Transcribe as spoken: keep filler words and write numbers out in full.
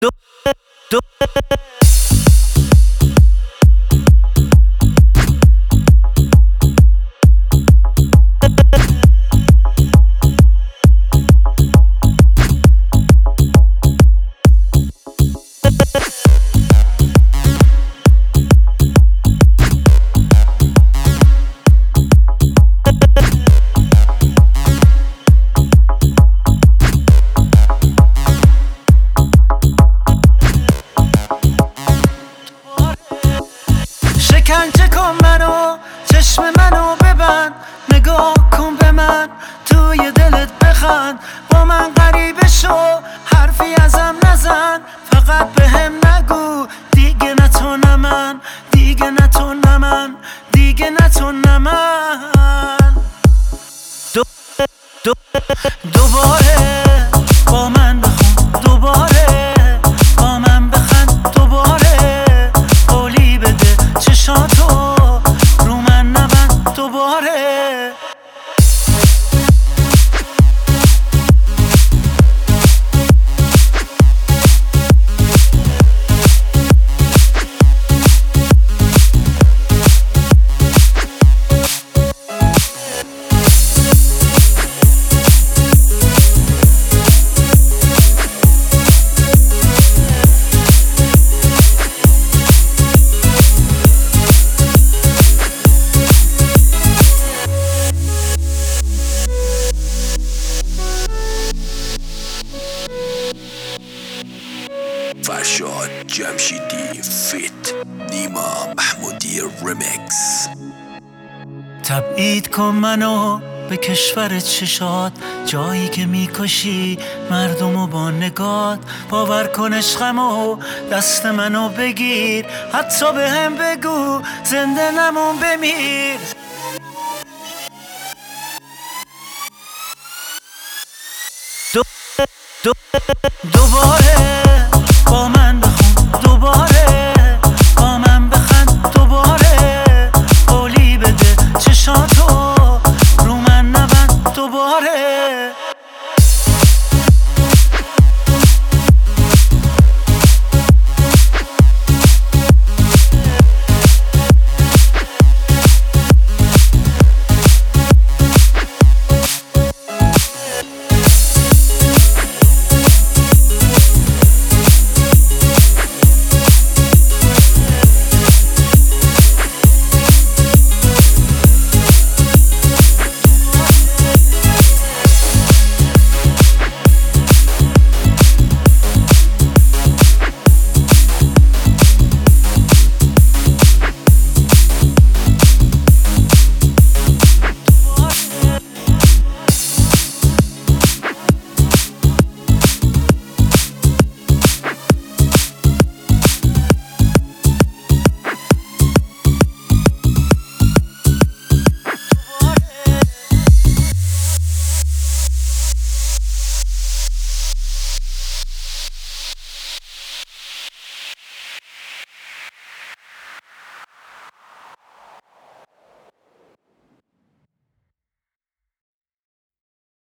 دو دو شکنجه کن منو، چشم منو ببند، نگاه کن به من، توی دلت بخند، با من غریبه شو، حرفی ازم نزن، فقط به هم نگو دیگه نه تو نه من، دیگه نه تو نه من، دیگه نه تو نه من. دو دو دوباره با من بخون، دوباره با من بخند، دوباره قولی بده چشاتو رو من نبند، دوباره فرشاد جمشیدی فیت نیما محمودی ریمیکس. تبعید کن منو به کشور چشات، جایی که میکشی مردمو با نگات، باور کن عشقمو دست منو بگیر، حتی به هم بگو زنده نمون بمیر. دو دو دوباره